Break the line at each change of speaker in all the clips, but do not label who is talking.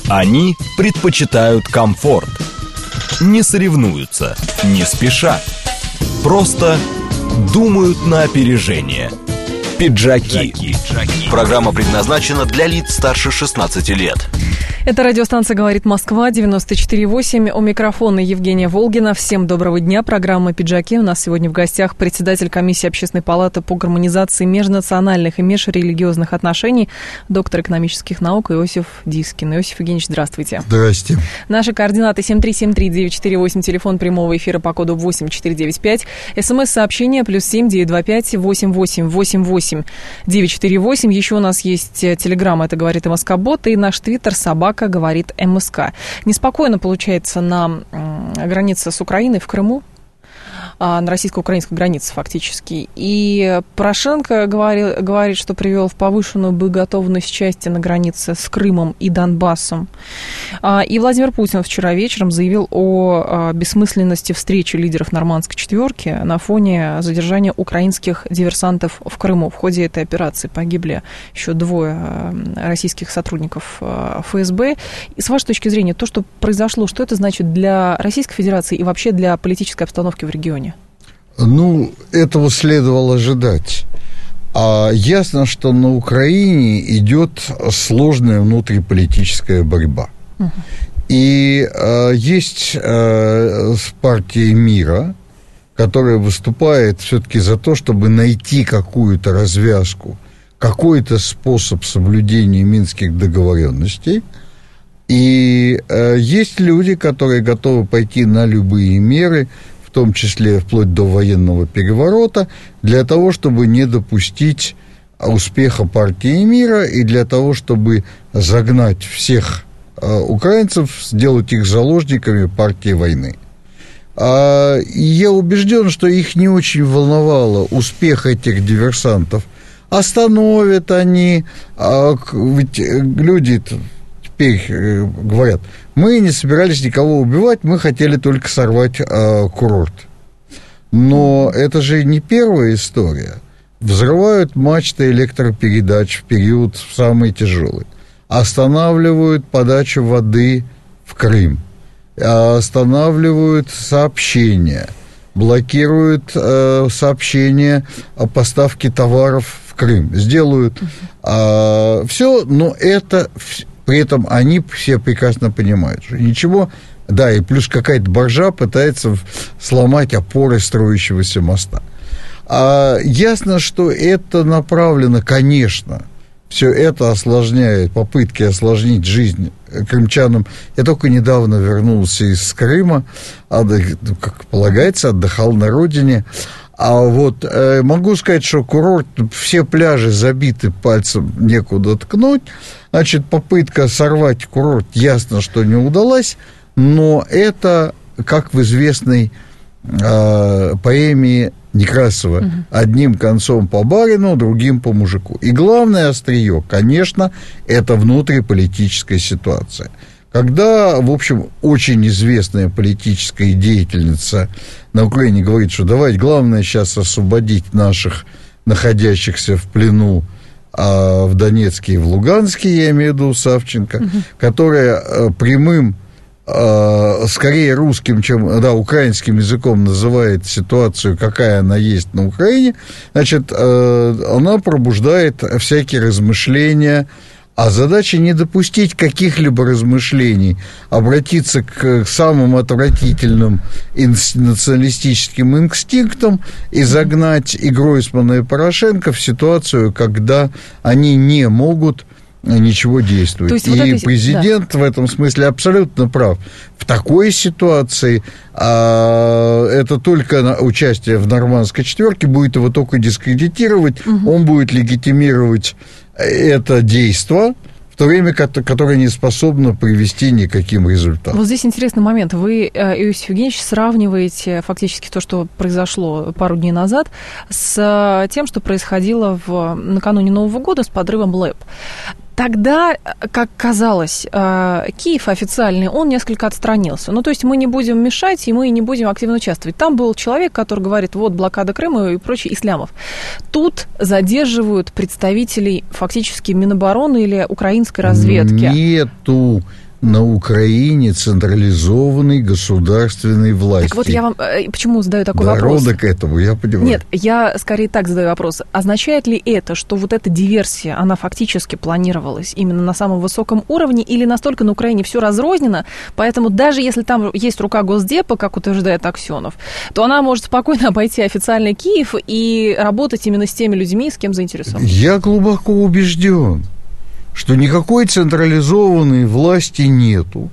Они предпочитают комфорт. Не соревнуются, не спешат. Просто думают на опережение. Пиджаки. Программа предназначена для лиц старше 16 лет.
Это радиостанция «Говорит Москва», 94,8. У микрофона Евгения Волгина. Всем доброго дня. Программа «Пиджаки». У нас сегодня в гостях председатель комиссии Общественной палаты по гармонизации межнациональных и межрелигиозных отношений, доктор экономических наук Иосиф Дискин. Иосиф Евгеньевич, здравствуйте.
Здрасте.
Наши координаты 7373948, телефон прямого эфира по коду 8495, СМС-сообщение +7 925 8888 948. Еще у нас есть телеграмма, это «Говорит МСК-бот», и наш твиттер собака говорит МСК. Неспокойно получается на границе с Украиной в Крыму, на российско-украинской границе фактически. И Порошенко говорит, что привел в повышенную боеготовность части на границе с Крымом и Донбассом. И Владимир Путин вчера вечером заявил о бессмысленности встречи лидеров Нормандской четверки на фоне задержания украинских диверсантов в Крыму. В ходе этой операции погибли еще 2 российских сотрудников ФСБ. И с вашей точки зрения, то, что произошло, что это значит для Российской Федерации и вообще для политической обстановки в регионе?
Ну, этого следовало ожидать. Ясно, что на Украине идет сложная внутриполитическая борьба. И есть партия мира, которая выступает все-таки за то, чтобы найти какую-то развязку, какой-то способ соблюдения минских договоренностей. И есть люди, которые готовы пойти на любые меры, в том числе вплоть до военного переворота, для того, чтобы не допустить успеха партии мира и для того, чтобы загнать всех украинцев, сделать их заложниками партии войны. И я убежден, что их не очень волновало успех этих диверсантов. Остановят они, ведь люди теперь говорят: мы не собирались никого убивать, мы хотели только сорвать курорт. Но это же не первая история. Взрывают мачты электропередач в период самый тяжелый. Останавливают подачу воды в Крым. Останавливают сообщения. Блокируют сообщения о поставке товаров в Крым. Сделают все, но это... При этом они все прекрасно понимают, что ничего, да, и плюс какая-то боржа пытается сломать опоры строящегося моста. Ясно, что это направлено, конечно, все это осложняет, попытки осложнить жизнь крымчанам. Я только недавно вернулся из Крыма, как полагается, отдыхал на родине. Могу сказать, что курорт, все пляжи забиты, пальцем некуда ткнуть. Значит, попытка сорвать курорт, ясно, что не удалась, но это, как в известной поэме Некрасова, одним концом по барину, другим по мужику. И главное острие, конечно, это внутриполитическая ситуация. Когда, в общем, очень известная политическая деятельница на Украине говорит, что давайте, главное сейчас освободить наших, находящихся в плену в Донецке и в Луганске, я имею в виду Савченко, которая прямым, скорее русским, чем украинским языком называет ситуацию, какая она есть на Украине, значит, она пробуждает всякие размышления. А задача не допустить каких-либо размышлений, обратиться к самым отвратительным националистическим инстинктам и загнать и Гройсмана, и Порошенко в ситуацию, когда они не могут ничего действовать. То есть и президент в этом смысле абсолютно прав. В такой ситуации это только участие в Нормандской четверке будет его только дискредитировать, он будет легитимировать это действо, в то время, которое не способно привести никаким результатам.
Вот здесь интересный момент. Вы, Иосиф Евгеньевич, сравниваете фактически то, что произошло пару дней назад, с тем, что происходило накануне Нового года с подрывом ЛЭП. Тогда, как казалось, Киев официальный, он несколько отстранился. Ну, то есть мы не будем мешать, и мы не будем активно участвовать. Там был человек, который говорит, вот, блокада Крыма и прочий ислямов. Тут задерживают представителей фактически Минобороны или украинской разведки.
Нету на Украине централизованной государственной власти.
Так вот я вам почему задаю такой вопрос?
Дорога к этому, я понимаю.
Нет, я скорее так задаю вопрос. Означает ли это, что вот эта диверсия, она фактически планировалась именно на самом высоком уровне, или настолько на Украине все разрознено, поэтому даже если там есть рука Госдепа, как утверждает Аксенов, то она может спокойно обойти официальный Киев и работать именно с теми людьми, с кем заинтересован?
Я глубоко убежден, что никакой централизованной власти нету.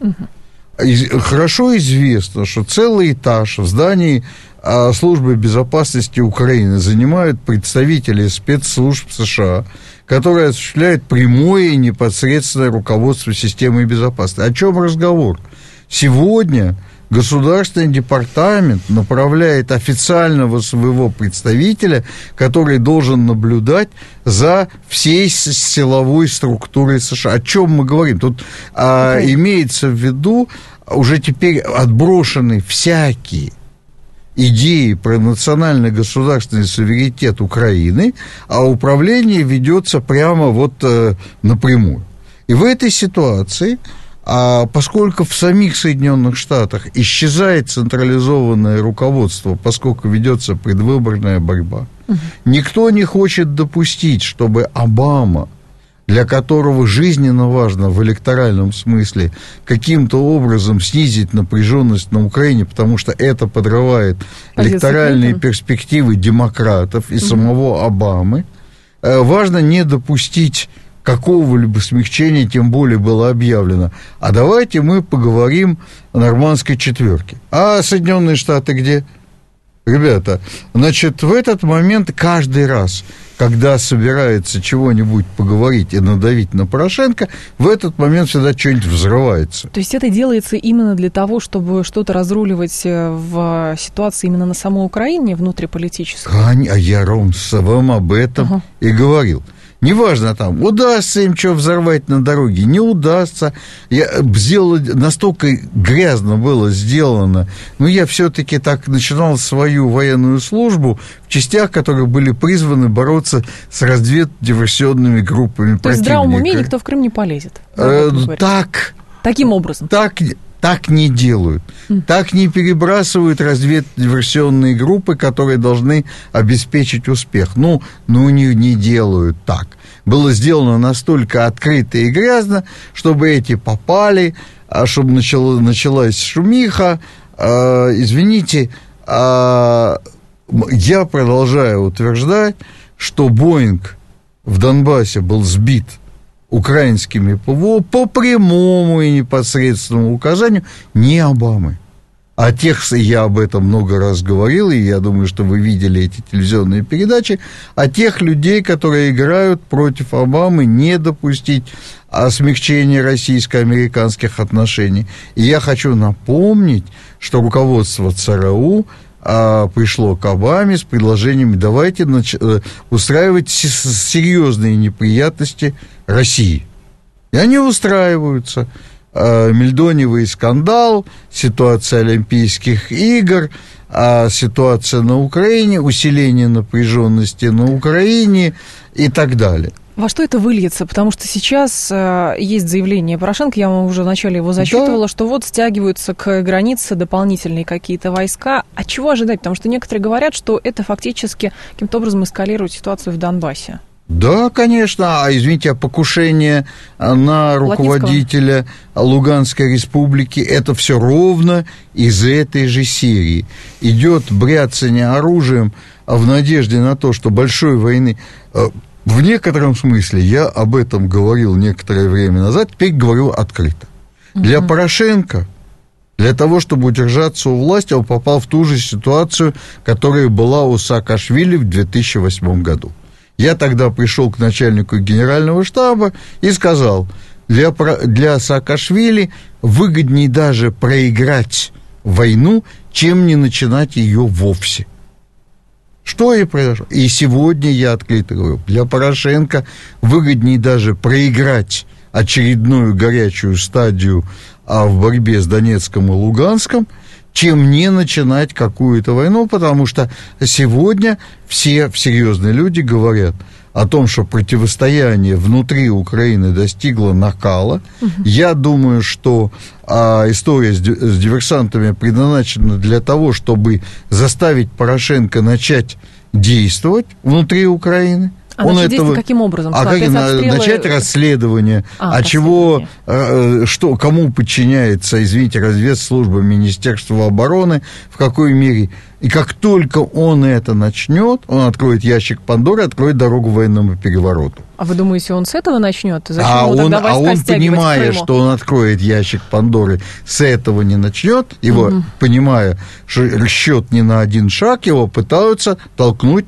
Хорошо известно, что целый этаж в здании Службы безопасности Украины занимают представители спецслужб США, которые осуществляют прямое и непосредственное руководство системой безопасности. О чем разговор? Сегодня Государственный департамент направляет официального своего представителя, который должен наблюдать за всей силовой структурой США. О чем мы говорим? Тут имеется в виду уже теперь отброшены всякие идеи про национальный государственный суверенитет Украины, а управление ведется прямо вот напрямую. И в этой ситуации... поскольку в самих Соединенных Штатах исчезает централизованное руководство, поскольку ведется предвыборная борьба, никто не хочет допустить, чтобы Обама, для которого жизненно важно в электоральном смысле каким-то образом снизить напряженность на Украине, потому что это подрывает электоральные перспективы демократов и самого Обамы, важно не допустить какого-либо смягчения, тем более было объявлено. А давайте мы поговорим о нормандской четверке. А Соединенные Штаты где? Ребята, значит, в этот момент каждый раз, когда собирается чего-нибудь поговорить и надавить на Порошенко, в этот момент всегда что-нибудь взрывается. То есть это делается именно для того, чтобы что-то разруливать в ситуации именно на самой Украине, внутриполитической? А я вам об этом и говорил. Неважно там, удастся им что взорвать на дороге, не удастся. Настолько грязно было сделано. Но я все-таки так начинал свою военную службу в частях, которые были призваны бороться с разведдиверсионными группами противника. То есть в здравом уме никто в Крым не полезет? Таким образом? Так не делают. Так не перебрасывают разведдиверсионные группы, которые должны обеспечить успех. Не делают так. Было сделано настолько открыто и грязно, чтобы эти попали, чтобы началась шумиха. Извините, я продолжаю утверждать, что Боинг в Донбассе был сбит украинскими ПВО по прямому и непосредственному указанию не Обамы. А я об этом много раз говорил, и я думаю, что вы видели эти телевизионные передачи, о тех людей, которые играют против Обамы, не допустить смягчения российско-американских отношений. И я хочу напомнить, что руководство ЦРУ пришло к Обаме с предложениями: давайте устраивать серьезные неприятности России. И они устраиваются. Мельдониевый скандал, ситуация Олимпийских игр, ситуация на Украине, усиление напряженности на Украине и так далее. Во что это выльется? Потому что сейчас есть заявление Порошенко, я вам уже вначале его зачитывала, что вот стягиваются к границе дополнительные какие-то войска. А чего ожидать? Потому что некоторые говорят, что это фактически каким-то образом эскалирует ситуацию в Донбассе. Да, конечно. Извините, покушение на руководителя Луганской республики — это все ровно из этой же серии. Идет бряцание оружием в надежде на то, что большой войны... В некотором смысле я об этом говорил некоторое время назад, теперь говорю открыто. Для Порошенко, для того, чтобы удержаться у власти, он попал в ту же ситуацию, которая была у Саакашвили в 2008 году. Я тогда пришел к начальнику генерального штаба и сказал: для Саакашвили выгоднее даже проиграть войну, чем не начинать ее вовсе. Что и произошло. И сегодня я открыто говорю, для Порошенко выгоднее даже проиграть очередную горячую стадию в борьбе с Донецком и Луганском, чем не начинать какую-то войну, потому что сегодня все серьезные люди говорят: о том, что противостояние внутри Украины достигло накала. Я думаю, что история с диверсантами предназначена для того, чтобы заставить Порошенко начать действовать внутри Украины.
Он действует каким образом?
Начать расследование, чего, что, кому подчиняется, извините, разведслужба Министерства обороны, в какой мере. И как только он это начнет, он откроет ящик Пандоры, откроет дорогу военному перевороту.
А вы думаете, он с этого начнет? Зачем он
понимая, что он откроет ящик Пандоры, с этого не начнет, его, понимая, что счет не на один шаг, его пытаются толкнуть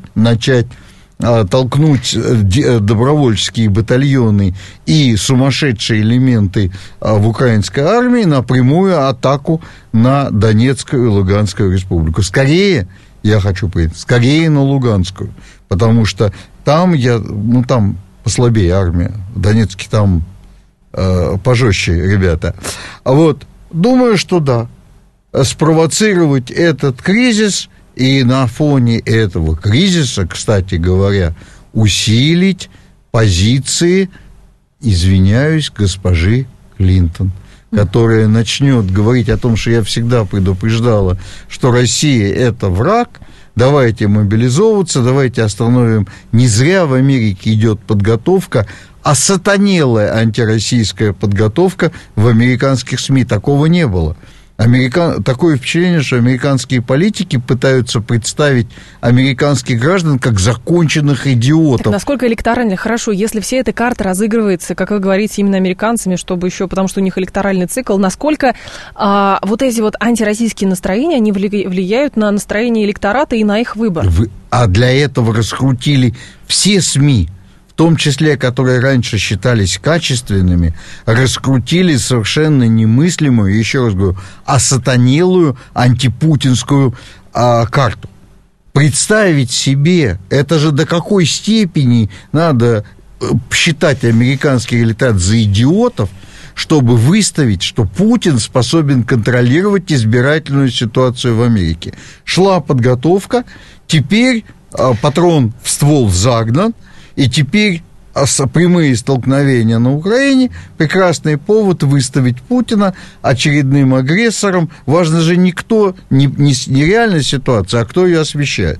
добровольческие батальоны и сумасшедшие элементы в украинской армии на прямую атаку на Донецкую и Луганскую республику. Скорее, я хочу сказать, скорее на Луганскую, потому что там там послабее армия, в Донецке там пожестче ребята. Думаю, что да, спровоцировать этот кризис. И на фоне этого кризиса, кстати говоря, усилить позиции, извиняюсь, госпожи Клинтон, которая начнет говорить о том, что я всегда предупреждала, что Россия – это враг, давайте мобилизовываться, давайте остановим. Не зря в Америке идет подготовка, осатанелая антироссийская подготовка в американских СМИ. Такого не было. Такое впечатление, что американские политики пытаются представить американских граждан как законченных идиотов.
Так насколько электорально? Хорошо, если вся эта карта разыгрывается, как вы говорите, именно американцами, чтобы еще, потому что у них электоральный цикл, насколько эти антироссийские настроения, они влияют на настроение электората и на их выбор?
А для этого раскрутили все СМИ, в том числе, которые раньше считались качественными, раскрутили совершенно немыслимую, еще раз говорю, осатанелую антипутинскую карту. Представить себе, это же до какой степени надо считать американский электорат за идиотов, чтобы выставить, что Путин способен контролировать избирательную ситуацию в Америке. Шла подготовка, теперь патрон в ствол загнан, и теперь прямые столкновения на Украине – прекрасный повод выставить Путина очередным агрессором. Важно же не реальная ситуация, а кто ее освещает.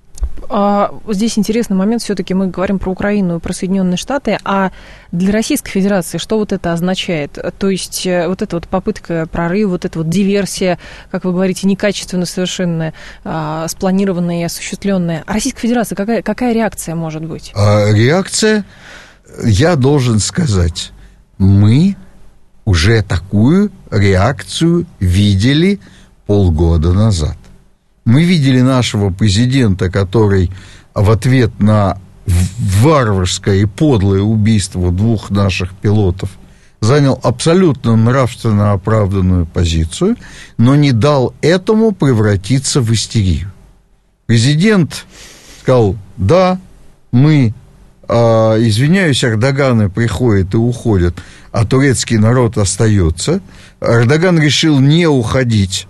Здесь интересный момент, все-таки мы говорим про Украину и про Соединенные Штаты, а для Российской Федерации что это означает? То есть эта попытка прорыва, эта диверсия, как вы говорите, некачественно совершенная, спланированная и осуществленная. А Российская Федерация, какая реакция может быть?
Реакция, я должен сказать, мы уже такую реакцию видели полгода назад. Мы видели нашего президента, который в ответ на варварское и подлое убийство 2 наших пилотов занял абсолютно нравственно оправданную позицию, но не дал этому превратиться в истерию. Президент сказал: да, мы, извиняюсь, Эрдоганы приходят и уходят, а турецкий народ остается. Эрдоган решил не уходить,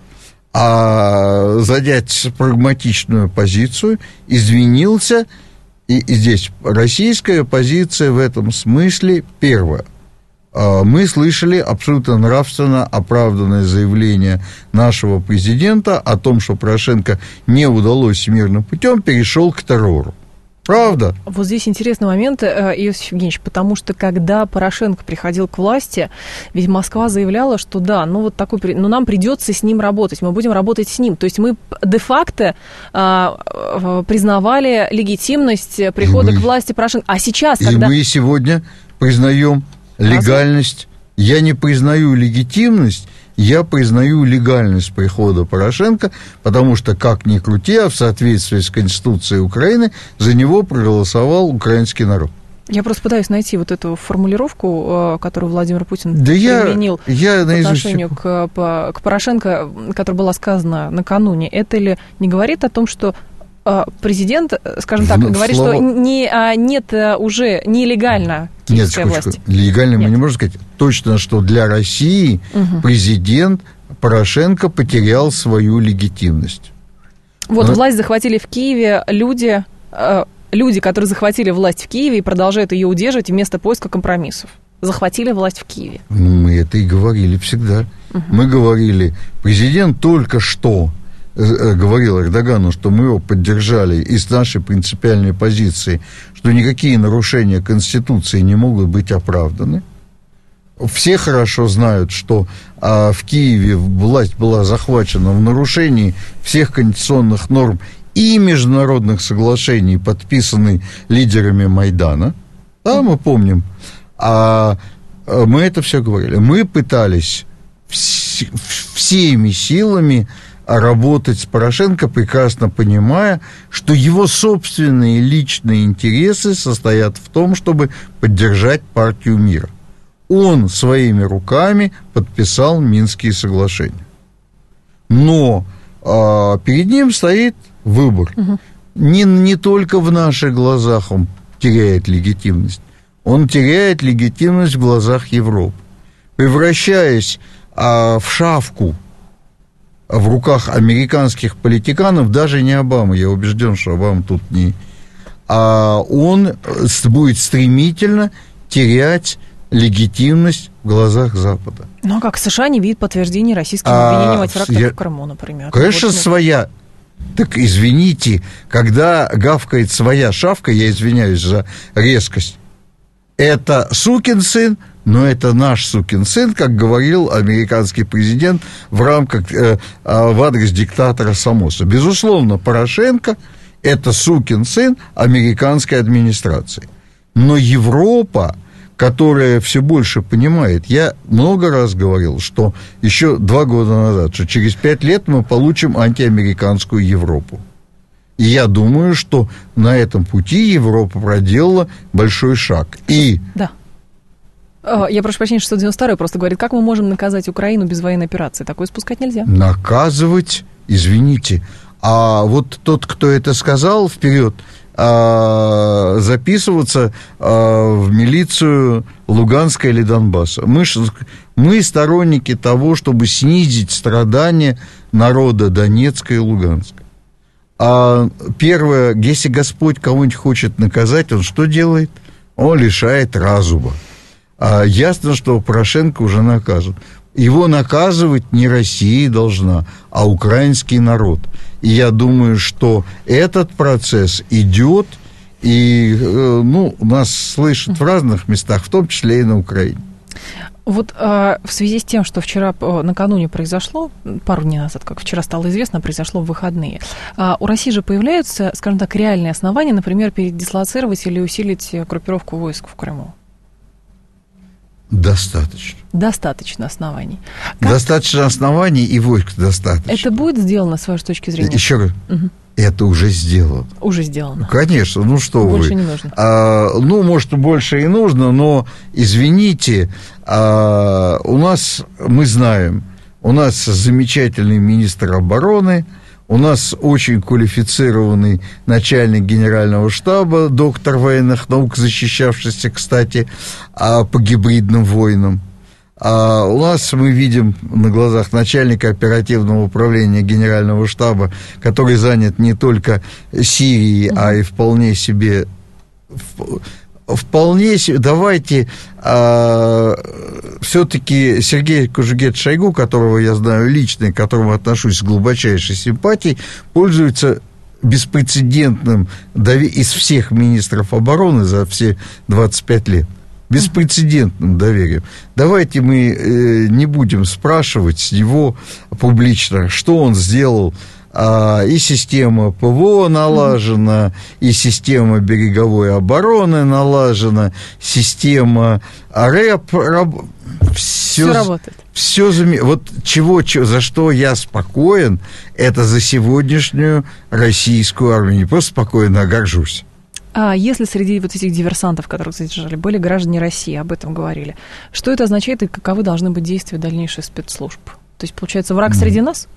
а занять прагматичную позицию, извинился, и здесь российская позиция в этом смысле первая. Мы слышали абсолютно нравственно оправданное заявление нашего президента о том, что Порошенко не удалось мирным путем, перешел к террору. Правда?
Вот здесь интересный момент, Иосиф Евгеньевич, потому что когда Порошенко приходил к власти, ведь Москва заявляла, что да, нам придется с ним работать, мы будем работать с ним. То есть мы де-факто признавали легитимность прихода к власти Порошенко. А сейчас, когда...
И мы сегодня признаем легальность. Я не признаю легитимность, я признаю легальность прихода Порошенко, потому что, как ни крути, а в соответствии с Конституцией Украины за него проголосовал украинский народ.
Я просто пытаюсь найти эту формулировку, которую Владимир Путин применил по отношению к Порошенко, которая была сказана накануне. Это ли не говорит о том, что президент, скажем так, говорит, что нет уже нелегально киевская власть?
Легально мы не можем сказать. Точно, что для России президент Порошенко потерял свою легитимность.
Власть захватили в Киеве люди люди, которые захватили власть в Киеве и продолжают ее удерживать вместо поиска компромиссов. Захватили власть в Киеве.
Мы это и говорили всегда. Мы говорили, президент только что говорил Эрдогану, что мы его поддержали из нашей принципиальной позиции, что никакие нарушения Конституции не могут быть оправданы. Все хорошо знают, что в Киеве власть была захвачена в нарушении всех конституционных норм и международных соглашений, подписанных лидерами Майдана. Да, мы помним. Мы это все говорили. Мы пытались всеми силами работать с Порошенко, прекрасно понимая, что его собственные личные интересы состоят в том, чтобы поддержать партию мира. Он своими руками подписал Минские соглашения. Но перед ним стоит выбор. Не только в наших глазах он теряет легитимность. Он теряет легитимность в глазах Европы. Превращаясь в шавку в руках американских политиканов, даже не Обама, я убежден, что Обама тут не... он будет стремительно терять легитимность в глазах Запада.
Ну, а как США не видит подтверждения российским обвинениям о терактах в Крыму, например?
Конечно, своя... Так, извините, когда гавкает своя шавка, я извиняюсь за резкость, это сукин сын, но это наш сукин сын, как говорил американский президент в рамках, в адрес диктатора Самоса. Безусловно, Порошенко – это сукин сын американской администрации. Но Европа, которая все больше понимает, я много раз говорил, что еще 2 года назад, что через 5 лет мы получим антиамериканскую Европу. И я думаю, что на этом пути Европа проделала большой шаг. Да.
Я прошу прощения, 692 просто говорит, как мы можем наказать Украину без военной операции? Такое спускать нельзя.
Наказывать, извините. А вот тот, кто это сказал, вперед, записываться в милицию Луганска или Донбасса. Мы сторонники того, чтобы снизить страдания народа Донецка и Луганска. Первое, если Господь кого-нибудь хочет наказать, он что делает? Он лишает разума. Ясно, что Порошенко уже наказан. Его наказывать не Россия должна, а украинский народ. И я думаю, что этот процесс идет, и нас слышат в разных местах, в том числе и на Украине.
Вот в связи с тем, что вчера накануне произошло, пару дней назад, как вчера стало известно, произошло в выходные, у России же появляются, скажем так, реальные основания, например, передислоцировать или усилить группировку войск в Крыму?
Достаточно.
Достаточно оснований.
Достаточно оснований и войск достаточно.
Это будет сделано, с вашей точки зрения?
Еще раз. Это уже сделано.
Уже сделано.
Конечно, что
больше
вы.
Не нужно.
Может, больше и нужно, но, извините, мы знаем, у нас замечательный министр обороны, у нас очень квалифицированный начальник генерального штаба, доктор военных наук, защищавшийся, кстати, по гибридным войнам. У нас мы видим на глазах начальника оперативного управления генерального штаба, который занят не только Сирией, а и вполне себе... Давайте все-таки Сергей Кужугет-Шойгу, которого я знаю лично и к которому отношусь с глубочайшей симпатией, пользуется беспрецедентным из всех министров обороны за все 25 лет. Беспрецедентным доверием. Давайте мы не будем спрашивать с него публично, что он сделал. И система ПВО налажена, и система береговой обороны налажена, система РЭП...
Все работает.
Вот за что я спокоен, это за сегодняшнюю российскую армию. Не просто спокоен, а горжусь.
А если среди вот этих диверсантов, которых задержали, были граждане России, об этом говорили, что это означает и каковы должны быть действия дальнейших спецслужб? То есть, получается, враг среди нас?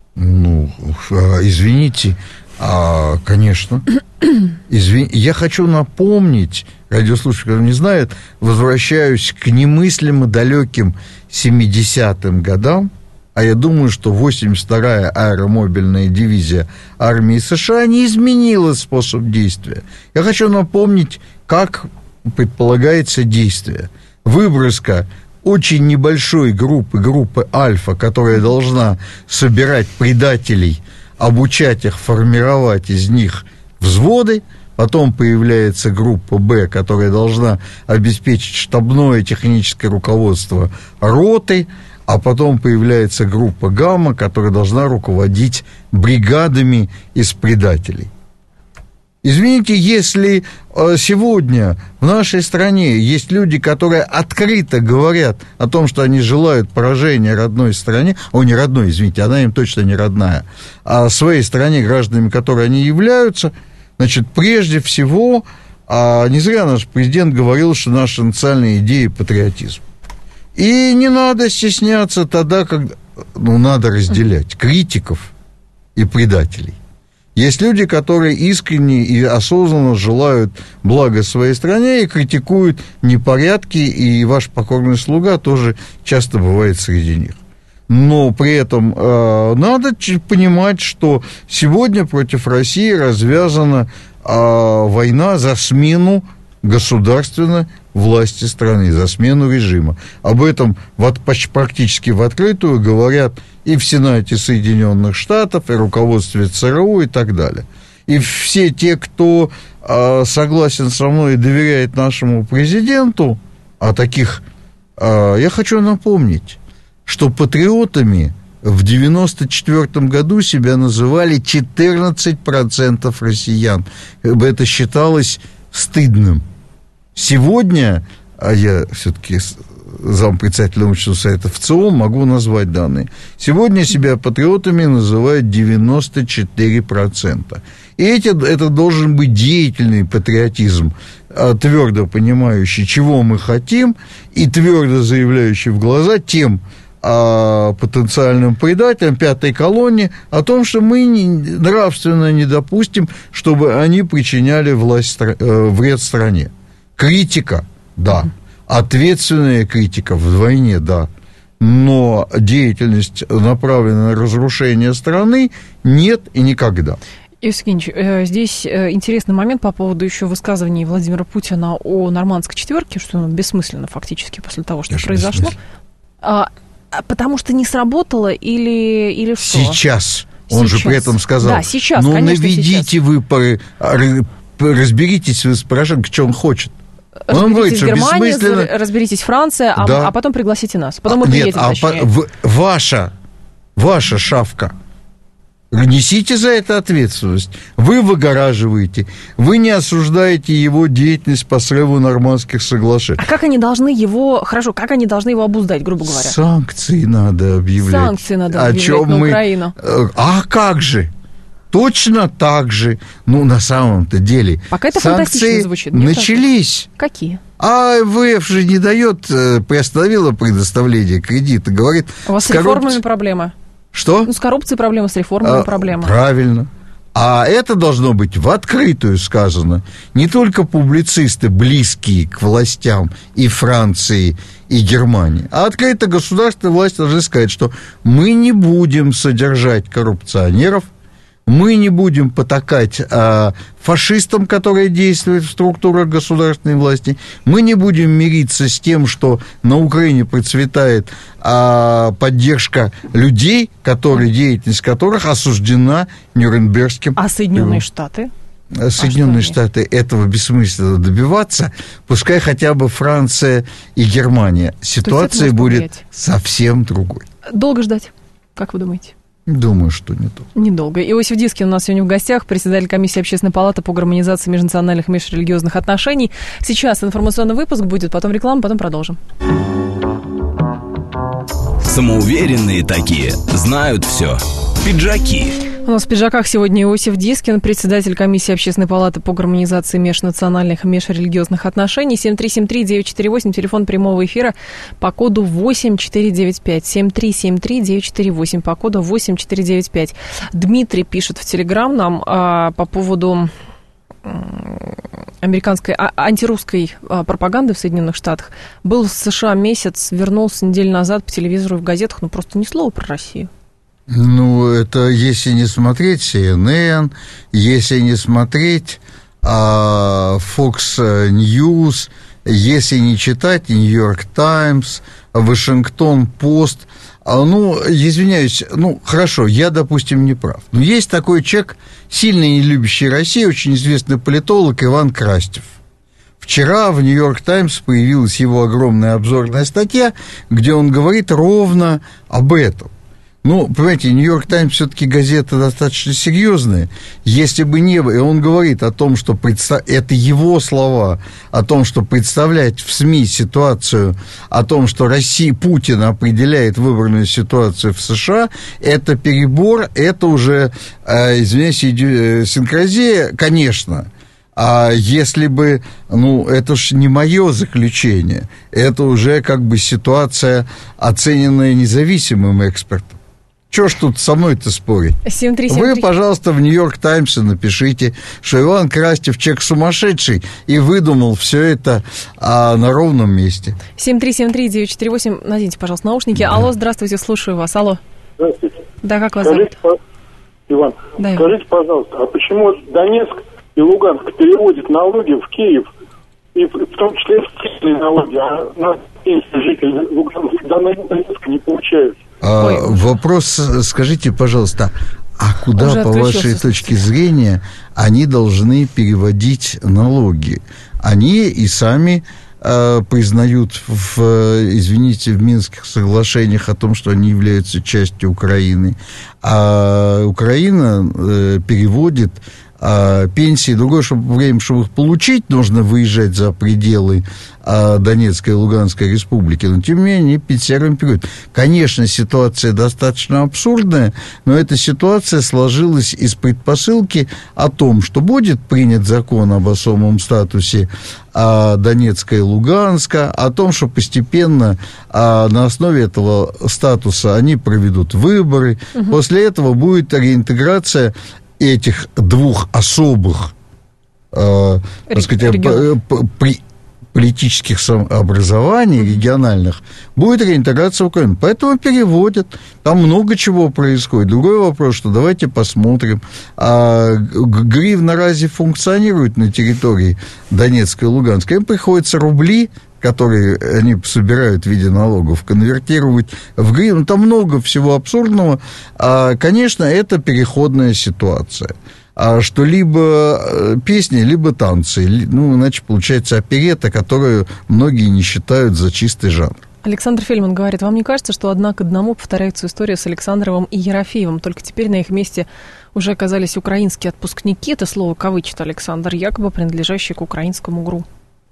Извините, конечно. Я хочу напомнить, радиослушатели, которые не знают, возвращаюсь к немыслимо далеким 70-м годам, а я думаю, что 82-я аэромобильная дивизия армии США не изменила способ действия. Я хочу напомнить, как предполагается действие. Выброска очень небольшой группы Альфа, которая должна собирать предателей, обучать их, формировать из них взводы. Потом появляется группа Б, которая должна обеспечить штабное техническое руководство роты, а потом появляется группа Гамма, которая должна руководить бригадами из предателей. Извините, если сегодня в нашей стране есть люди, которые открыто говорят о том, что они желают поражения родной стране, не родной, извините, она им точно не родная, а своей стране, гражданами которой они являются, значит, прежде всего, не зря наш президент говорил, что наша национальная идея – патриотизм. И не надо стесняться тогда, когда надо разделять критиков и предателей. Есть люди, которые искренне и осознанно желают блага своей стране и критикуют непорядки, и ваш покорный слуга тоже часто бывает среди них. Но при этом надо понимать, что сегодня против России развязана война за смену государственной власти страны, за смену режима. Об этом практически в открытую говорят и в Сенате Соединенных Штатов, и руководстве ЦРУ, и так далее. И все те, кто согласен со мной и доверяет нашему президенту, а таких, я хочу напомнить, что патриотами в 1994 году себя называли 14% россиян. Это считалось стыдным. Сегодня, а я все-таки зампредседателя научного совета ВЦИОМ, могу назвать данные. Сегодня себя патриотами называют 94%. И это должен быть деятельный патриотизм, твердо понимающий, чего мы хотим, и твердо заявляющий в глаза тем потенциальным предателям пятой колонии о том, что мы нравственно не допустим, чтобы они причиняли вред стране. Критика, да. Ответственная критика вдвойне, да. Но деятельность, направленная на разрушение страны, нет и никогда.
Иосиф Евгеньевич, здесь интересный момент по поводу еще высказываний Владимира Путина о нормандской четверке, что бессмысленно фактически после того, что произошло. Потому что не сработало или что?
Сейчас. Он же при этом сказал.
Да, сейчас,
ну,
конечно,
наведите
сейчас.
Вы, разберитесь вы с Порошенко, что он хочет.
Разберитесь Германия, разберитесь Франция, да. А потом пригласите нас. Потом мы приедем,
ваша шавка. Несите за это ответственность. Вы выгораживаете, вы не осуждаете его деятельность по срыву нормандских соглашений.
А как они должны его, как они должны его обуздать, грубо говоря?
Санкции надо объявлять.
Санкции надо объявлять на Украину.
А как же? Точно так же. На самом-то деле.
Пока это фантастично звучит.
Начались.
Какие?
А ВФ же не дает, приостановила предоставление кредита, говорит...
У вас с реформами проблемы.
Что?
С коррупцией проблема, с реформами проблема.
Правильно. А это должно быть в открытую сказано. Не только публицисты, близкие к властям и Франции, и Германии, а открыто государственные власти должны сказать, что мы не будем содержать коррупционеров, мы не будем потакать фашистам, которые действуют в структурах государственной власти, мы не будем мириться с тем, что на Украине процветает поддержка людей, деятельность которых осуждена Нюрнбергским.
А Соединенные Штаты?
Соединенные Штаты этого бессмысленно добиваться, пускай хотя бы Франция и Германия. Ситуация будет совсем другой.
Долго ждать, как вы думаете?
Думаю, что не то.
Недолго. Иосиф Дискин у нас сегодня в гостях, председатель комиссии Общественной палаты по гармонизации межнациональных и межрелигиозных отношений. Сейчас информационный выпуск будет, потом реклама, потом продолжим.
Самоуверенные такие, знают все. Пиджаки.
У нас в пиджаках сегодня Иосиф Дискин, председатель комиссии Общественной палаты по гармонизации межнациональных и межрелигиозных отношений. 7373948, телефон прямого эфира по коду 8495. 7373948 по коду 8495. Дмитрий пишет в Телеграм нам по поводу американской антирусской пропаганды в Соединенных Штатах. Был в США месяц, вернулся неделю назад по телевизору и в газетах, просто ни слова про Россию.
Ну, это если не смотреть CNN, если не смотреть Fox News, если не читать Нью-Йорк Таймс, Вашингтон Пост. Ну, извиняюсь, хорошо, я, допустим, не прав. Но есть такой человек, сильно не любящий Россию, очень известный политолог Иван Крастев. Вчера в Нью-Йорк Таймс появилась его огромная обзорная статья, где он говорит ровно об этом. Ну, понимаете, Нью-Йорк Таймс все-таки газета достаточно серьезная. Если бы не было, и он говорит о том, что это его слова, о том, что представлять в СМИ ситуацию, о том, что Россия, Путин определяет выборную ситуацию в США, это перебор, это уже, извиняюсь, синкразия, конечно. А если бы, это ж не мое заключение, это уже как бы ситуация, оцененная независимым экспертом. Чего ж тут со мной-то спорить?
73739.
Вы, пожалуйста, в Нью-Йорк Таймсе напишите, что Иван Крастев человек сумасшедший и выдумал все это на ровном месте.
7373948. Наденьте, пожалуйста, наушники. Да. Алло, здравствуйте, слушаю вас. Алло.
Здравствуйте.
Да, как вас зовут?
Иван, да, скажите, пожалуйста, а почему Донецк и Луганск переводят налоги в Киев, и в том числе федеральные налоги, а на жители Луганска, Донецка не получают?
Вопрос, скажите, пожалуйста, а куда, по вашей точке зрения, они должны переводить налоги? Они и сами признают в Минских соглашениях о том, что они являются частью Украины, а Украина переводит пенсии, другое, чтобы их получить, нужно выезжать за пределы Донецкой и Луганской республики, но тем не менее пенсионерам период. Конечно, ситуация достаточно абсурдная, но эта ситуация сложилась из предпосылки о том, что будет принят закон об особом статусе Донецка и Луганска, о том, что постепенно на основе этого статуса они проведут выборы, после этого будет реинтеграция этих двух особых, так сказать, политических самообразований региональных, будет реинтеграция в Украину. Поэтому переводят. Там много чего происходит. Другой вопрос, что давайте посмотрим. Гривна разве функционирует на территории Донецкой и Луганской? Им приходится рубли, которые они собирают в виде налогов, конвертировать в гривну. Там много всего абсурдного. Конечно, это переходная ситуация. Что либо песни, либо танцы. Иначе получается оперетта, которую многие не считают за чистый жанр.
Александр Фельдман говорит, вам не кажется, что одна к одному повторяется история с Александровым и Ерофеевым, только теперь на их месте уже оказались украинские отпускники, это слово кавычит Александр, якобы принадлежащие к украинскому ГРУ?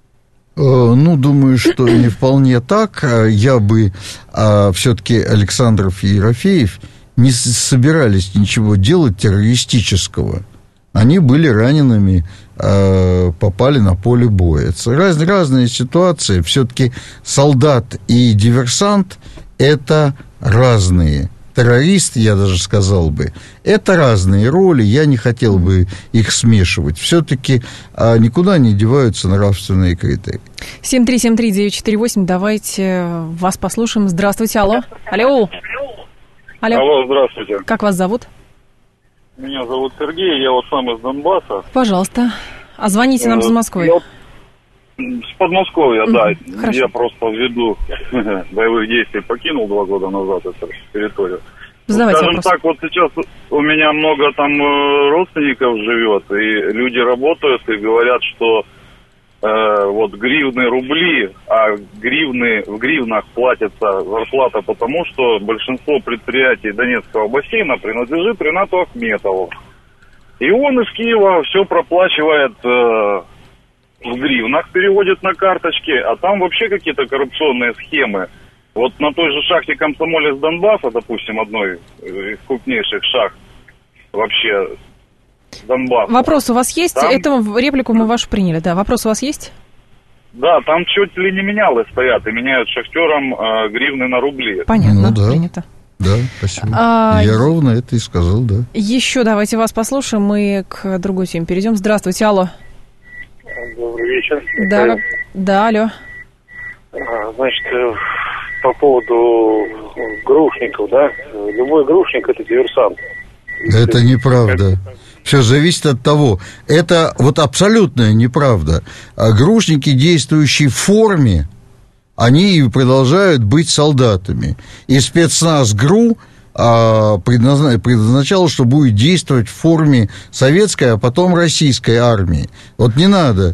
Думаю, что не вполне так. Я бы все-таки Александров и Ерофеев не собирались ничего делать террористического. Они были ранеными, попали на поле боя. Разные ситуации. Все-таки солдат и диверсант – это разные. Террорист, я даже сказал бы, это разные роли, я не хотел бы их смешивать. Все-таки никуда не деваются нравственные критерии.
7373948, давайте вас послушаем. Здравствуйте, алло. Алло,
здравствуйте.
Как вас зовут?
Меня зовут Сергей, я сам из Донбасса.
Пожалуйста. А звоните нам из Москвы.
С Подмосковья, да.
Хорошо.
Я просто ввиду боевых действий покинул 2 года назад эту территорию.
Задавайте
Скажем
вопрос.
так, сейчас у меня много там родственников живет, и люди работают и говорят, что гривны, рубли, а в гривнах платится зарплата, потому что большинство предприятий Донецкого бассейна принадлежит Ринату Ахметову. И он из Киева все проплачивает в гривнах, переводит на карточки, а там вообще какие-то коррупционные схемы. Вот на той же шахте «Комсомолец» Донбасса, допустим, одной из крупнейших шахт вообще Донбасса.
Вопрос у вас есть?
Там...
Эту реплику мы вашу приняли, да. Вопрос у вас есть?
Да, там чуть ли не менялы стоят и меняют шахтерам гривны на рубли.
Понятно, принято.
Да, спасибо. Я ровно это и сказал, да.
Еще давайте вас послушаем, мы к другой теме перейдем. Здравствуйте, алло.
вечер.
Да, алло.
Значит, по поводу грушников, да, любой грушник – это диверсант.
Это неправда. Все зависит от того. Это вот абсолютная неправда. Грушники, действующие в форме, они продолжают быть солдатами. И спецназ ГРУ предназначал, что будет действовать в форме советской, а потом российской армии. Вот не надо.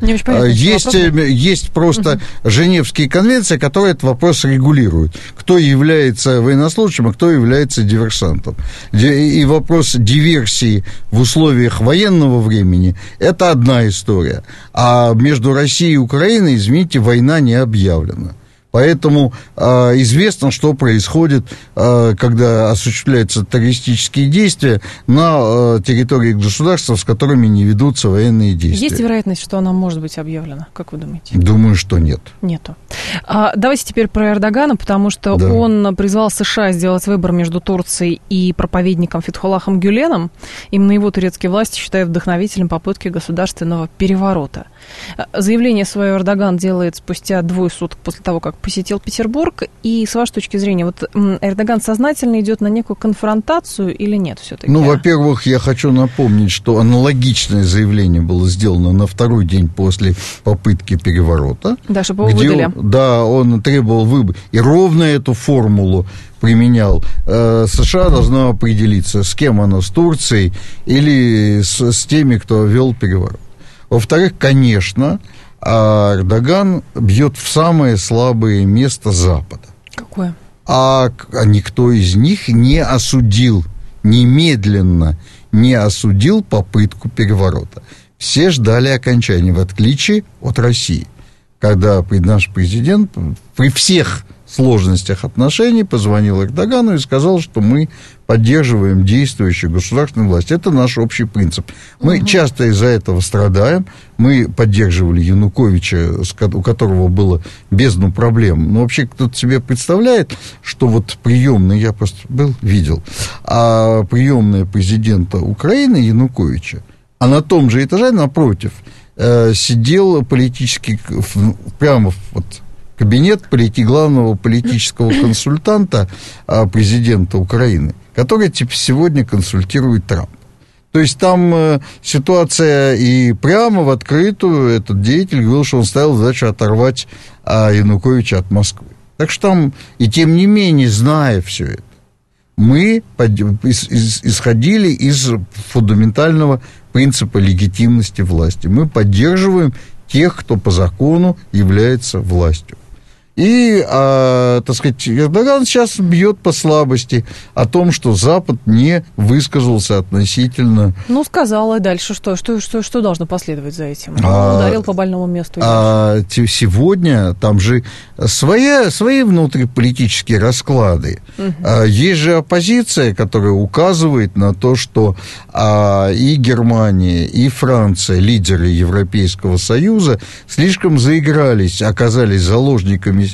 Есть просто Женевские конвенции, которые этот вопрос регулируют. Кто является военнослужащим, а кто является диверсантом. И вопрос диверсии в условиях военного времени – это одна история. А между Россией и Украиной, извините, война не объявлена. Поэтому известно, что происходит, когда осуществляются террористические действия на территории государства, с которыми не ведутся военные действия.
Есть вероятность, что она может быть объявлена? Как вы думаете?
Думаю, что нет.
Нету. Давайте теперь про Эрдогана, потому что он призвал США сделать выбор между Турцией и проповедником Фетхуллахом Гюленом. Именно его турецкие власти считают вдохновителем попытки государственного переворота. Заявление свое Эрдоган делает спустя 2 суток после того, как посетил Петербург. И с вашей точки зрения, вот Эрдоган сознательно идет на некую конфронтацию или нет все-таки?
Ну, во-первых, я хочу напомнить, что аналогичное заявление было сделано на 2-й день после попытки переворота.
Да, чтобы его выдали.
Он требовал выбора. И ровно эту формулу применял. США должна определиться, с кем она, с Турцией или с теми, кто вел переворот. Во-вторых, конечно, Эрдоган бьет в самое слабое место Запада.
Какое?
А никто из них не осудил, немедленно не осудил попытку переворота. Все ждали окончания, в отличие от России, когда наш президент при всех сложностях отношений позвонил Эрдогану и сказал, что мы поддерживаем действующую государственную власть. Это наш общий принцип. Мы часто из-за этого страдаем. Мы поддерживали Януковича, у которого было бездну проблем. Но вообще кто-то себе представляет, что вот приемный, я просто видел, а приемная президента Украины Януковича, а на том же этаже напротив сидел политический, прямо вот кабинет главного политического консультанта президента Украины, который сегодня консультирует Трампа. То есть там ситуация и прямо в открытую этот деятель говорил, что он ставил задачу оторвать Януковича от Москвы. Так что там, и тем не менее, зная все это, мы исходили из фундаментального принципа легитимности власти. Мы поддерживаем тех, кто по закону является властью. И, так сказать, Эрдоган сейчас бьет по слабости о том, что Запад не высказался относительно...
Ну, сказал, и дальше что должно последовать за этим? Ударил по больному месту.
Сегодня там же свои внутриполитические расклады. Есть же оппозиция, которая указывает на то, что и Германия, и Франция, лидеры Европейского Союза, слишком заигрались, оказались заложниками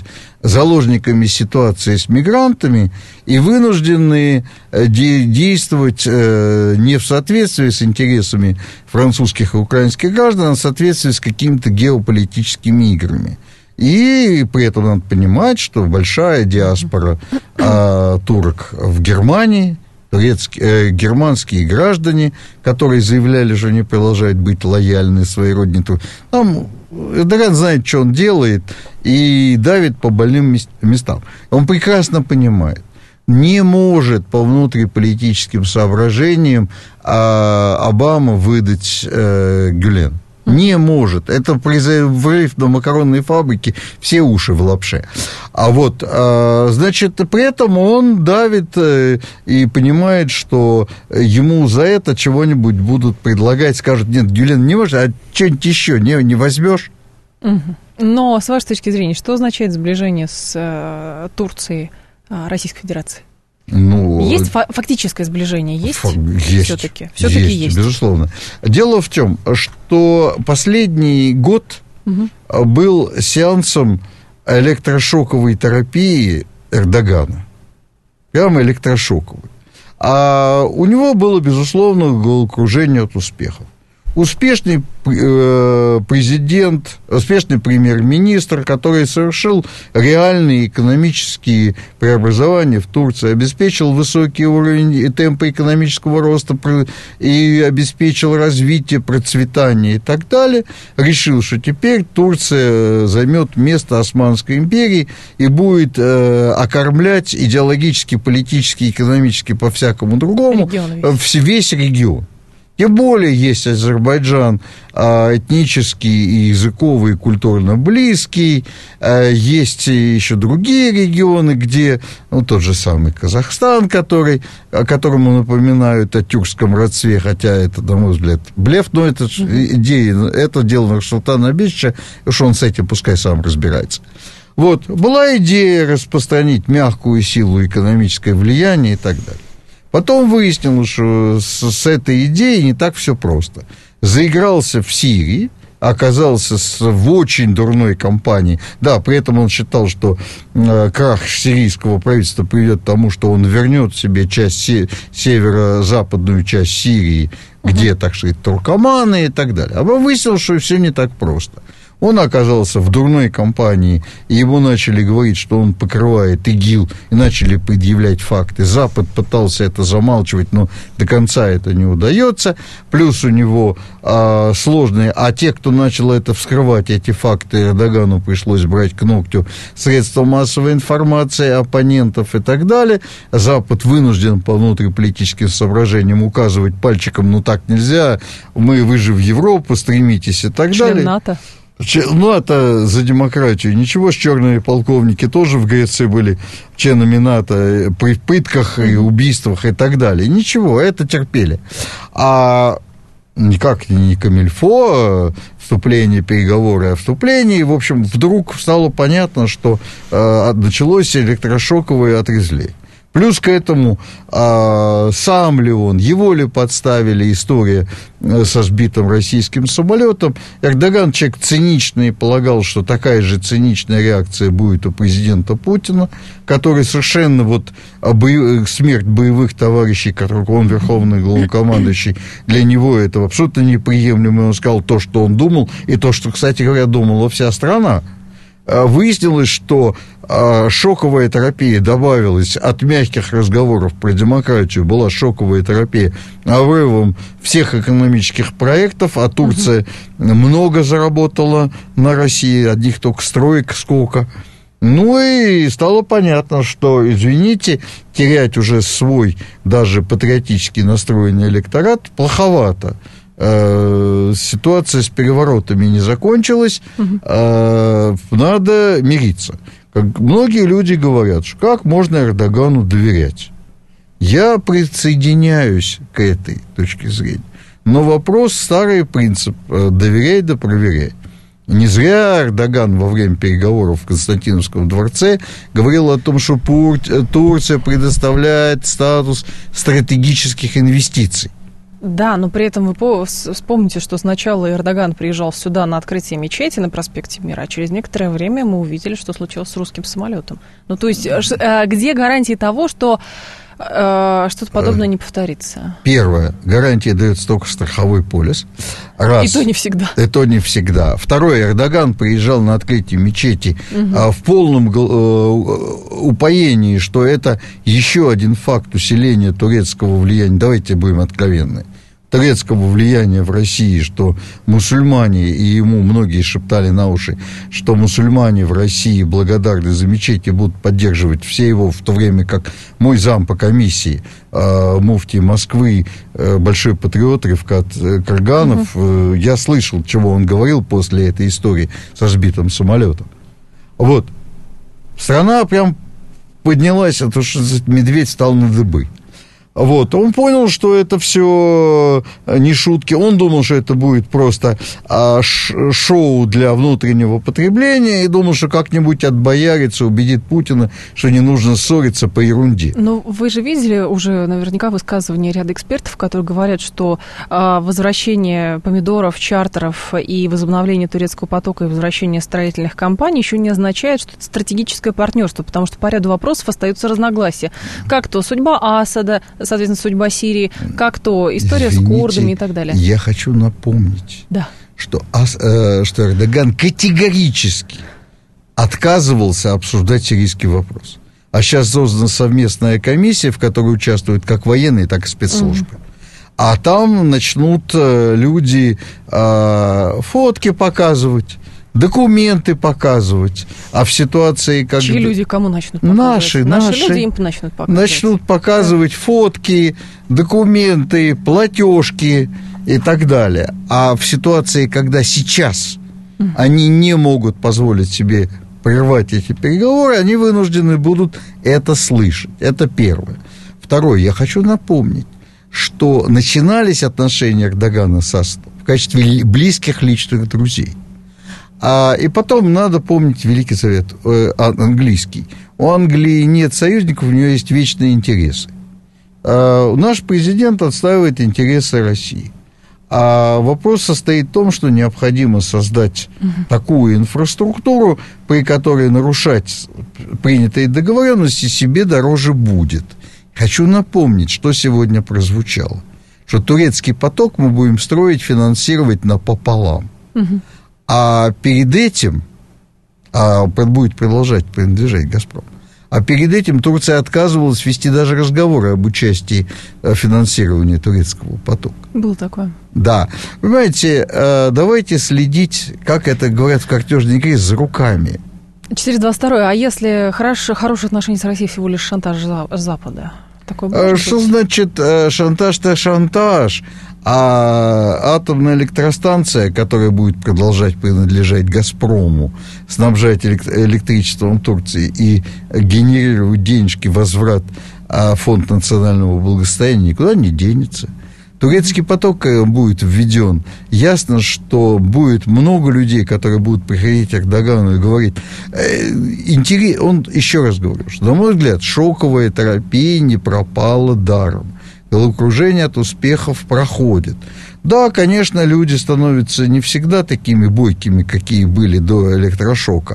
ситуации с мигрантами и вынуждены действовать не в соответствии с интересами французских и украинских граждан, а в соответствии с какими-то геополитическими играми. И при этом надо понимать, что большая диаспора турок в Германии, германские граждане, которые заявляли, что они продолжают быть лояльны своей родине. Там Эрдоган знает, что он делает, и давит по больным местам. Он прекрасно понимает, не может по внутриполитическим соображениям Обама выдать Гюлен. Не может. Это взрыв на макаронной фабрике, все уши в лапше. Значит, при этом он давит и понимает, что ему за это чего-нибудь будут предлагать, скажут, нет, Гюлен не может, а что-нибудь еще не возьмешь.
Но, с вашей точки зрения, что означает сближение с Турцией Российской Федерации? Есть фактическое сближение? Есть? Все-таки есть.
Безусловно. Дело в том, что последний год был сеансом электрошоковой терапии Эрдогана. Прямо электрошоковой. А у него было, безусловно, головокружение от успехов. Успешный президент, успешный премьер-министр, который совершил реальные экономические преобразования в Турции, обеспечил высокий уровень и темпы экономического роста и обеспечил развитие, процветание и так далее, решил, что теперь Турция займет место Османской империи и будет окормлять идеологически, политически, экономически, по-всякому другому весь регион. Тем более есть Азербайджан этнически, и языковый, и культурно близкий, есть еще другие регионы, где, тот же самый Казахстан, которому напоминают о тюркском родстве, хотя это, на мой взгляд, блеф, но это идея, это дело Нурсултана Абишевича, что он с этим пускай сам разбирается. Вот, была идея распространить мягкую силу, экономическое влияние и так далее. Потом выяснилось, что с этой идеей не так все просто. Заигрался в Сирии, оказался в очень дурной компании. Да, при этом он считал, что крах сирийского правительства приведет к тому, что он вернет себе часть, северо-западную часть Сирии, где, так сказать, туркоманы и так далее. А выяснилось, что все не так просто. Он оказался в дурной компании, и ему начали говорить, что он покрывает ИГИЛ, и начали предъявлять факты. Запад пытался это замалчивать, но до конца это не удается. Плюс у него сложные... А те, кто начал это вскрывать, эти факты, Эрдогану пришлось брать к ногтю средства массовой информации, оппонентов и так далее. Запад вынужден по внутриполитическим соображениям указывать пальчиком, ну так нельзя, вы же в Европу стремитесь и так далее.
Член НАТО.
Ну, это за демократию. Ничего, черные полковники тоже в Греции были членами НАТО при пытках и убийствах и так далее. Ничего, это терпели. А никак не камильфо, вступление, переговоры о вступлении. В общем, вдруг стало понятно, что началось электрошоковое отрезвление. Плюс к этому, сам ли он, его ли подставили, история со сбитым российским самолетом. Эрдоган человек циничный, полагал, что такая же циничная реакция будет у президента Путина, который совершенно смерть боевых товарищей, которых он верховный главнокомандующий, для него это абсолютно неприемлемо. Он сказал то, что он думал, и то, что, кстати говоря, думала вся страна. Выяснилось, что шоковая терапия добавилась от мягких разговоров про демократию, была шоковая терапия обрывом всех экономических проектов, а Турция много заработала на России, одних только строек сколько. Ну и стало понятно, что, извините, терять уже свой даже патриотически настроенный электорат плоховато. Ситуация с переворотами не закончилась, надо мириться. Как многие люди говорят, что как можно Эрдогану доверять. Я присоединяюсь к этой точке зрения. Но вопрос, старый принцип, доверяй да проверяй. Не зря Эрдоган во время переговоров в Константиновском дворце говорил о том, что Турция предоставляет статус стратегических инвестиций.
Да, но при этом вы вспомните, что сначала Эрдоган приезжал сюда на открытие мечети на проспекте Мира, а через некоторое время мы увидели, что случилось с русским самолетом. Ну, то есть, где гарантии того, что что-то подобное не повторится? Первое.
Гарантия дается только страховой полис. Раз.
И то не всегда.
И то не всегда. Второе. Эрдоган приезжал на открытие мечети в полном упоении, что это еще один факт усиления турецкого влияния. Давайте будем откровенны. Турецкого влияния в России, что мусульмане, и ему многие шептали на уши, что мусульмане в России благодарны за мечети будут поддерживать все его, в то время как мой зам по комиссии, муфтий Москвы, большой патриот Рифкат Карганов, я слышал, чего он говорил после этой истории со сбитым самолетом. Вот. Страна прям поднялась, а то, что медведь стал на дыбы. Вот, он понял, что это все не шутки. Он думал, что это будет просто шоу для внутреннего потребления, и думал, что как-нибудь отбоярится, убедит Путина, что не нужно ссориться по ерунде.
Ну, вы же видели уже наверняка высказывания ряда экспертов, которые говорят, что возвращение помидоров, чартеров и возобновление турецкого потока и возвращение строительных компаний еще не означает, что это стратегическое партнерство, потому что по ряду вопросов остаются разногласия. Как то судьба Асада, соответственно, судьба Сирии, как то история с курдами и так далее.
Я хочу напомнить, что Эрдоган категорически отказывался обсуждать сирийский вопрос. А сейчас создана совместная комиссия, в которой участвуют как военные, так и спецслужбы. А там начнут люди фотки показывать, документы показывать. А в ситуации, когда...
Чьи люди кому начнут показывать? Наши люди им начнут показывать.
Начнут показывать фотки, документы, платежки и так далее. А в ситуации, когда сейчас они не могут позволить себе прервать эти переговоры, они вынуждены будут это слышать. Это первое. Второе, я хочу напомнить, что начинались отношения Эрдогана с Асадом в качестве близких личных друзей. И потом надо помнить Великий Совет английский. У Англии нет союзников, у нее есть вечные интересы. Наш президент отстаивает интересы России. А вопрос состоит в том, что необходимо создать такую инфраструктуру, при которой нарушать принятые договоренности себе дороже будет. Хочу напомнить, что сегодня прозвучало. Что турецкий поток мы будем строить, финансировать напополам. А перед этим, будет продолжать принадлежать «Газпром», а перед этим Турция отказывалась вести даже разговоры об участии в финансировании турецкого потока.
Было такое.
Да. Понимаете, давайте следить, как это говорят в картежной игре, за руками.
422. А если хорошие отношения с Россией всего лишь шантаж Запада?
Что значит шантаж-то шантаж? А атомная электростанция, которая будет продолжать принадлежать «Газпрому», снабжать электричеством Турции и генерировать денежки, возврат Фонд национального благосостояния, никуда не денется. Турецкий поток будет введен. Ясно, что будет много людей, которые будут приходить к Эрдогану и говорить... Он, еще раз говорю, что, на мой взгляд, шоковая терапия не пропала даром. Головокружение от успехов проходит. Да, конечно, люди становятся не всегда такими бойкими, какие были до электрошока.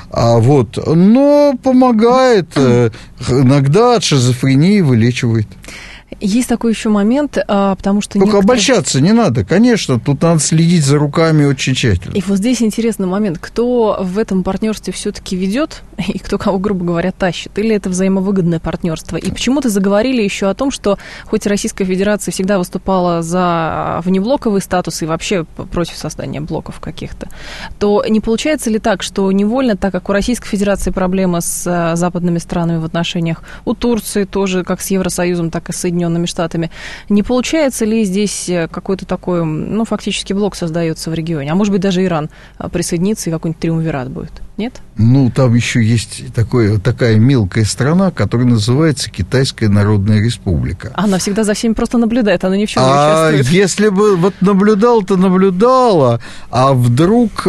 Но помогает, иногда от шизофрении вылечивает.
Есть такой еще момент, потому что...
Только обольщаться не надо, конечно, тут надо следить за руками очень тщательно.
И вот здесь интересный момент, кто в этом партнерстве все-таки ведет, и кто кого, грубо говоря, тащит, или это взаимовыгодное партнерство. И почему-то заговорили еще о том, что хоть Российская Федерация всегда выступала за внеблоковый статус и вообще против создания блоков каких-то, то не получается ли так, что невольно, так как у Российской Федерации проблемы с западными странами в отношениях, у Турции тоже как с Евросоюзом, так и с Соединенными Штатами, не получается ли здесь какой-то такой, фактически блок создается в регионе? А может быть, даже Иран присоединится и какой-нибудь триумвират будет? Нет?
Там еще есть такая мелкая страна, которая называется Китайская Народная Республика.
Она всегда за всеми просто наблюдает, она ни в чем не участвует.
Если бы наблюдала, а вдруг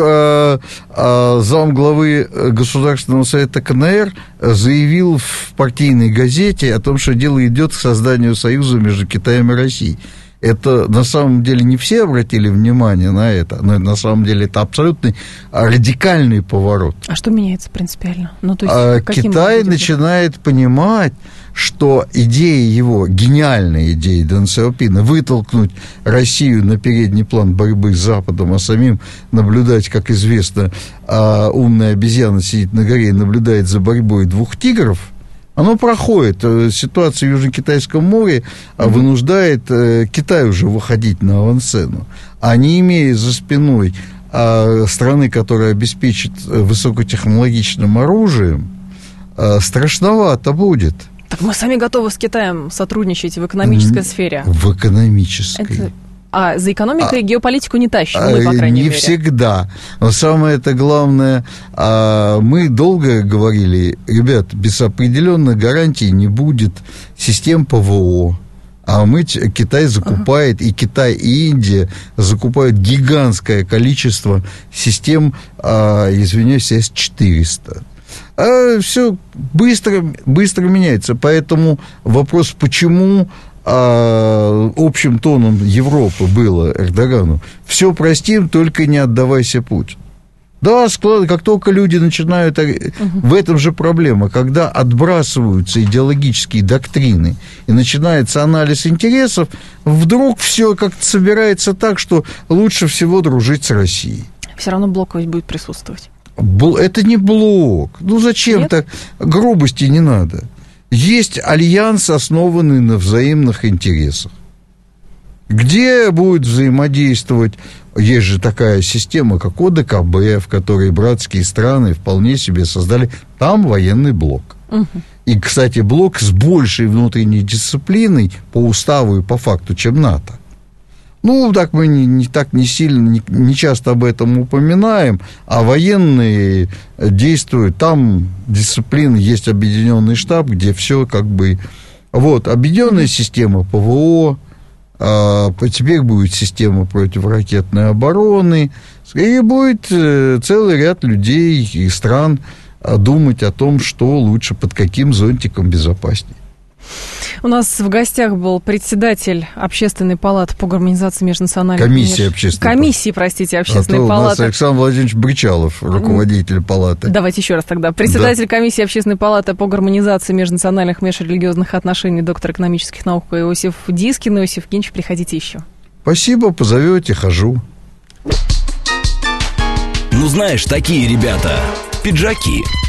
замглавы Государственного совета КНР заявил в партийной газете о том, что дело идет к созданию союза между Китаем и Россией. Это на самом деле не все обратили внимание на это, но на самом деле это абсолютно радикальный поворот.
А что меняется принципиально?
Китай начинает понимать, что гениальная идея Дэн Сяопина вытолкнуть Россию на передний план борьбы с Западом, а самим наблюдать, как известно, умная обезьяна сидит на горе и наблюдает за борьбой двух тигров, оно проходит. Ситуация в Южно-Китайском море вынуждает Китай уже выходить на авансцену. А не имея за спиной страны, которая обеспечит высокотехнологичным оружием, страшновато будет.
Так мы сами готовы с Китаем сотрудничать в экономической сфере.
В экономической.
А за экономикой и геополитику не тащим, мы, по крайней мере.
Не всегда. Но самое это главное, мы долго говорили, ребят, без определенных гарантий не будет систем ПВО. А Китай закупает, и Китай, и Индия закупают гигантское количество систем, извиняюсь, С-400. Все быстро меняется. Поэтому вопрос, почему... общим тоном Европы было Эрдогану: все простим, только не отдавайся Путину. Да, как только люди начинают... В этом же проблема. Когда отбрасываются идеологические доктрины и начинается анализ интересов, вдруг все как-то собирается так, что лучше всего дружить с Россией.
Все равно блок будет присутствовать.
Это не блок. Ну, зачем
Нет?
так? Грубости не надо. Есть альянс, основанный на взаимных интересах. Где будет взаимодействовать, есть же такая система, как ОДКБ, в которой братские страны вполне себе создали, там военный блок. И, кстати, блок с большей внутренней дисциплиной по уставу и по факту, чем НАТО. Ну, так мы не сильно, не часто об этом упоминаем, а военные действуют, там дисциплина, есть объединенный штаб, где все как бы... Вот, объединенная система ПВО, теперь будет система противоракетной обороны, и будет целый ряд людей и стран думать о том, что лучше, под каким зонтиком безопаснее.
У нас в гостях был председатель Общественной палаты по гармонизации межнациональных...
Комиссии,
Общественной палаты.
У нас Александр Владимирович Бричалов, руководитель палаты.
Давайте еще раз тогда. Председатель комиссии Общественной палаты по гармонизации межнациональных межрелигиозных отношений, доктор экономических наук Иосиф Дискин. Иосиф Евгеньевич, приходите еще.
Спасибо, позовете, хожу.
Ну, знаешь, такие ребята, пиджаки.